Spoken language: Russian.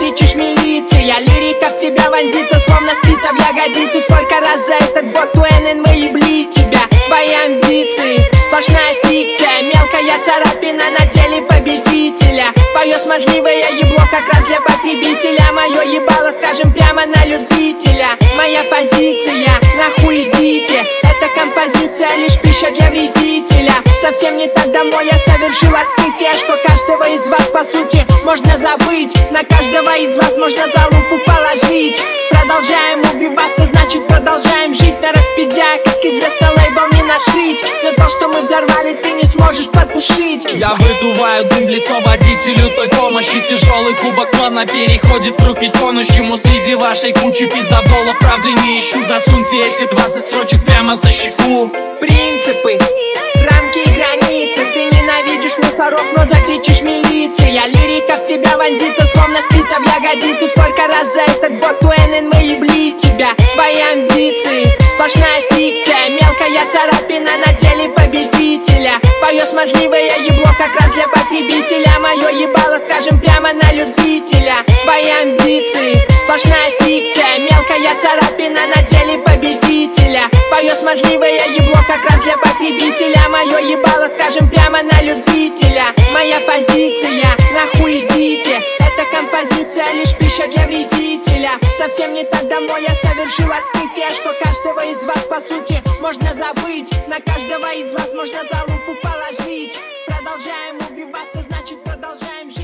закричишь милиция. Лирика в тебя вонзится, словно спица в ягодицы. Сколько раз за этот год УНН выебли тебя. Твои амбиции, сплошная фикция, мелкая царапина на теле победителя. Твое смазливое ебло как раз для потребителя. Мое ебало, скажем прямо, на любителя. Моя позиция, нахуй идите. Эта композиция лишь пища для вредителя. Совсем не так давно я совершил открытие, что каждого из вас по сути можно забыть. На каждого из вас можно за лупу положить. Продолжаем убиваться, значит продолжаем жить. Народ пиздя, как известно, лейбл не нашить. Но то, что мы взорвали, ты не сможешь потушить. Я выдуваю дым в лицо водителю той помощи. Тяжелый кубок плавно переходит в руки тонущему. Среди вашей кучи пиздоболов правды не ищу. Засуньте эти 20 строчек прямо за щеку. Принципы, рамки и границы. Ты ненавидишь мусоров, но закричишь милиция. Лирика в тебя вонзится, словно спица в ягодицы. Сколько раз за этот год УНН выебли тебя. Твои амбиции, сплошная фикция, мелкая царапина на теле победителя. Твое смазливое ебло как раз для потребителя. Мое ебало, скажем прямо, на любителя. Твои амбиции, сплошная фикция, мелкая царапина на теле победителя. Твое смазливое ебло как раз для потребителя. Мое ебало, скажем прямо, на любителя. Моя позиция, нахуй идите. Эта композиция лишь пища для вредителя. Совсем не так давно я совершил открытие, что каждого из вас по сути можно забыть. На каждого из вас можно за лупу положить. Продолжаем убиваться, значит продолжаем жить.